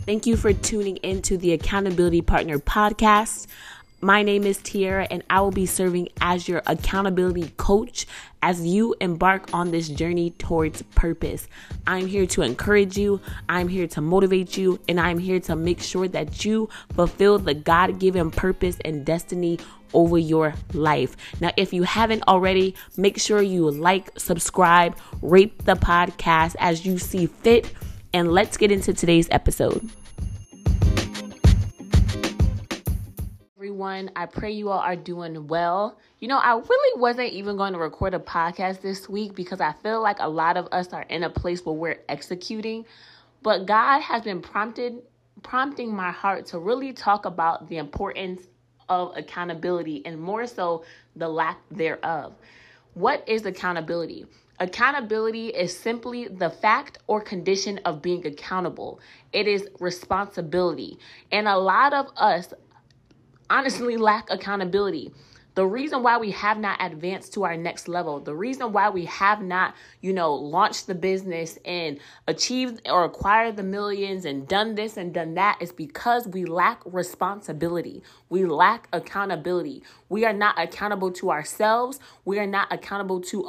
Thank you for tuning into the Accountability Partner podcast. My name is Tiara, and I will be serving as your accountability coach as you embark on this journey towards purpose. I'm here to encourage you, I'm here to motivate you, and I'm here to make sure that you fulfill the God-given purpose and destiny over your life. Now, if you haven't already, make sure you like, subscribe, rate the podcast as you see fit, and let's get into today's episode. Everyone, I pray you all are doing well. I really wasn't even going to record a podcast this week because I feel like a lot of us are in a place where we're executing, but God has been prompting my heart to really talk about the importance of accountability and more so the lack thereof. What is accountability? Accountability is simply the fact or condition of being accountable. It is responsibility. And a lot of us honestly lack accountability. The reason why we have not advanced to our next level, the reason why we have not, launched the business and achieved or acquired the millions and done this and done that is because we lack responsibility. We lack accountability. We are not accountable to ourselves. We are not accountable to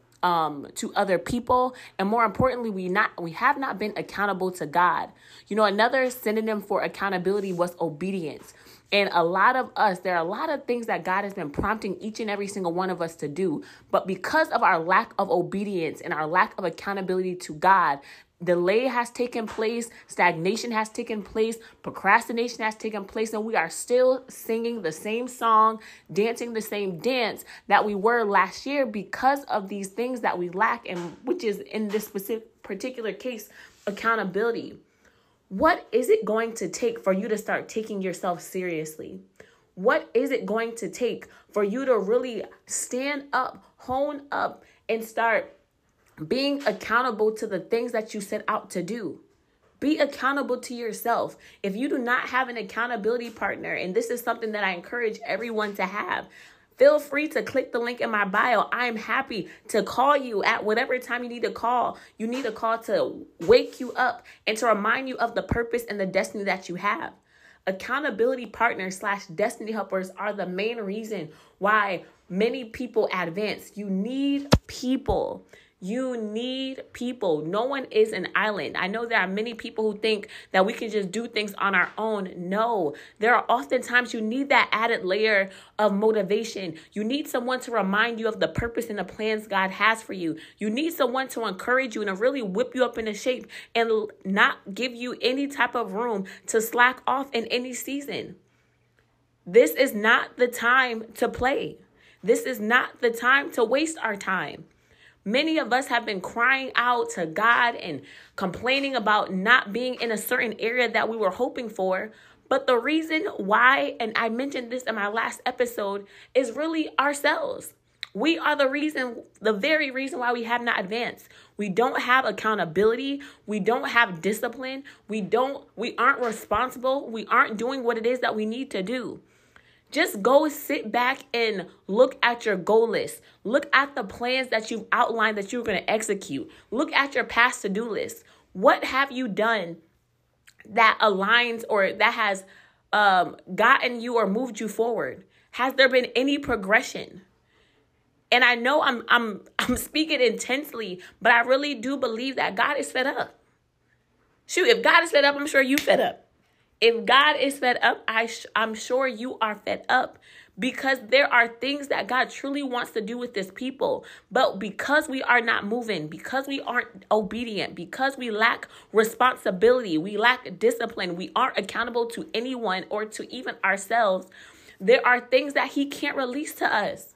to other people. And more importantly, we have not been accountable to God. Another synonym for accountability was obedience. And there are a lot of things that God has been prompting each and every single one of us to do. But because of our lack of obedience and our lack of accountability to God, delay has taken place, stagnation has taken place, procrastination has taken place, and we are still singing the same song, dancing the same dance that we were last year because of these things that we lack, and which is in this particular case, accountability. What is it going to take for you to start taking yourself seriously? What is it going to take for you to really stand up, hone up, and start being accountable to the things that you set out to do? Be accountable to yourself. If you do not have an accountability partner, and this is something that I encourage everyone to have, feel free to click the link in my bio. I am happy to call you at whatever time you need to call. You need a call to wake you up and to remind you of the purpose and the destiny that you have. Accountability partners / destiny helpers are the main reason why many people advance. You need people. You need people. No one is an island. I know there are many people who think that we can just do things on our own. No, there are oftentimes you need that added layer of motivation. You need someone to remind you of the purpose and the plans God has for you. You need someone to encourage you and to really whip you up into shape and not give you any type of room to slack off in any season. This is not the time to play. This is not the time to waste our time. Many of us have been crying out to God and complaining about not being in a certain area that we were hoping for. But the reason why, and I mentioned this in my last episode, is really ourselves. We are the very reason why we have not advanced. We don't have accountability. We don't have discipline. We aren't responsible. We aren't doing what it is that we need to do. Just go sit back and look at your goal list. Look at the plans that you've outlined that you're going to execute. Look at your past to-do list. What have you done that aligns or that has gotten you or moved you forward? Has there been any progression? And I know I'm speaking intensely, but I really do believe that God is fed up. Shoot, if God is fed up, I'm sure you fed up. If God is fed up, I'm sure you are fed up because there are things that God truly wants to do with this people. But because we are not moving, because we aren't obedient, because we lack responsibility, we lack discipline, we aren't accountable to anyone or to even ourselves, there are things that He can't release to us.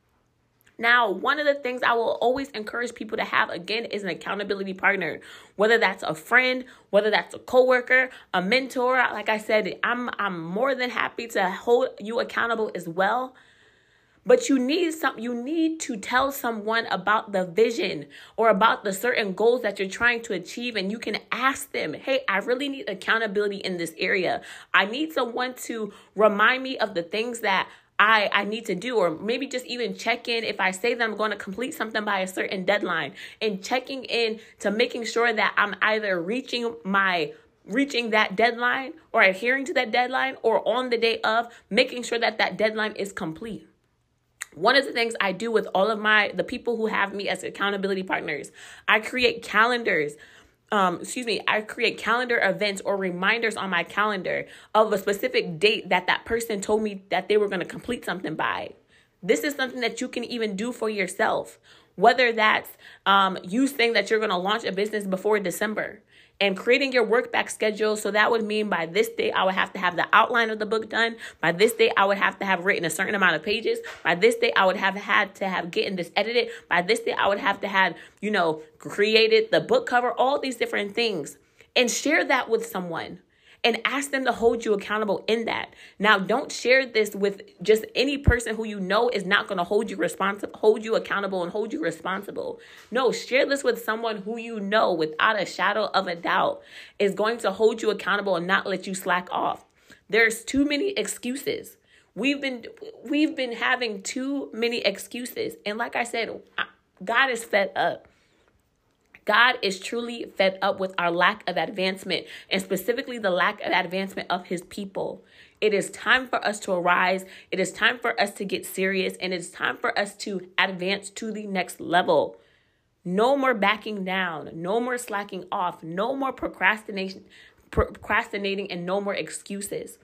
Now, one of the things I will always encourage people to have, again, is an accountability partner, whether that's a friend, whether that's a coworker, a mentor. Like I said, I'm more than happy to hold you accountable as well. But you need to tell someone about the vision or about the certain goals that you're trying to achieve. And you can ask them, hey, I really need accountability in this area. I need someone to remind me of the things that I need to do, or maybe just even check in if I say that I'm going to complete something by a certain deadline, and checking in to making sure that I'm either reaching my reaching that deadline or adhering to that deadline, or on the day of making sure that that deadline is complete. One of the things I do with all of the people who have me as accountability partners, I create calendars. I create calendar events or reminders on my calendar of a specific date that person told me that they were going to complete something by. This is something that you can even do for yourself, whether that's you saying that you're going to launch a business before December and creating your work back schedule. So that would mean by this day, I would have to have the outline of the book done. By this day, I would have to have written a certain amount of pages. By this day, I would have had to have getting this edited. By this day, I would have to have, created the book cover, all these different things, and share that with someone and ask them to hold you accountable in that. Now, don't share this with just any person who you know is not going to hold you accountable and hold you responsible. No, share this with someone who you know without a shadow of a doubt is going to hold you accountable and not let you slack off. There's too many excuses. We've been having too many excuses. And like I said, God is fed up. God is truly fed up with our lack of advancement, and specifically the lack of advancement of his people. It is time for us to arise. It is time for us to get serious, and it's time for us to advance to the next level. No more backing down, no more slacking off, no more procrastinating, and no more excuses.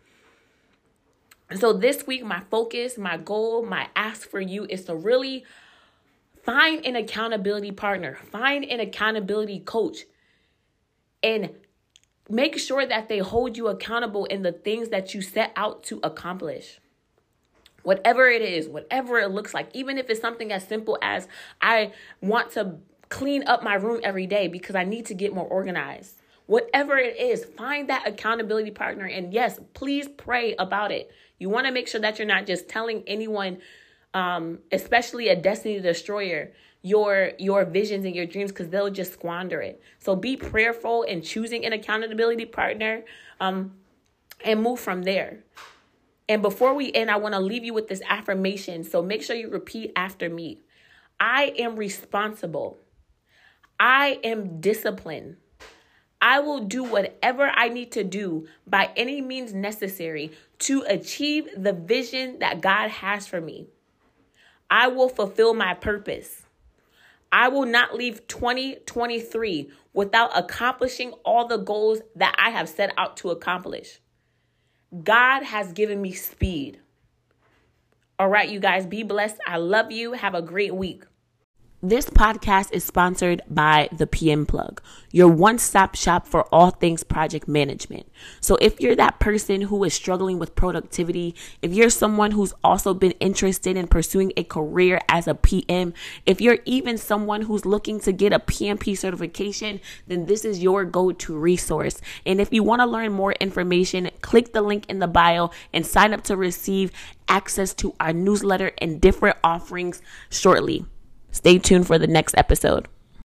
And so this week, my focus, my goal, my ask for you is to really find an accountability partner, find an accountability coach, and make sure that they hold you accountable in the things that you set out to accomplish. Whatever it is, whatever it looks like, even if it's something as simple as I want to clean up my room every day because I need to get more organized. Whatever it is, find that accountability partner. And yes, please pray about it. You want to make sure that you're not just telling anyone, especially a destiny destroyer, your visions and your dreams, because they'll just squander it. So be prayerful in choosing an accountability partner, and move from there. And before we end, I want to leave you with this affirmation. So make sure you repeat after me. I am responsible. I am disciplined. I will do whatever I need to do by any means necessary to achieve the vision that God has for me. I will fulfill my purpose. I will not leave 2023 without accomplishing all the goals that I have set out to accomplish. God has given me speed. All right, you guys, be blessed. I love you. Have a great week. This podcast is sponsored by the PM Plug, your one-stop shop for all things project management. So if you're that person who is struggling with productivity, if you're someone who's also been interested in pursuing a career as a PM, if you're even someone who's looking to get a PMP certification, then this is your go-to resource. And if you want to learn more information, click the link in the bio and sign up to receive access to our newsletter and different offerings shortly. Stay tuned for the next episode.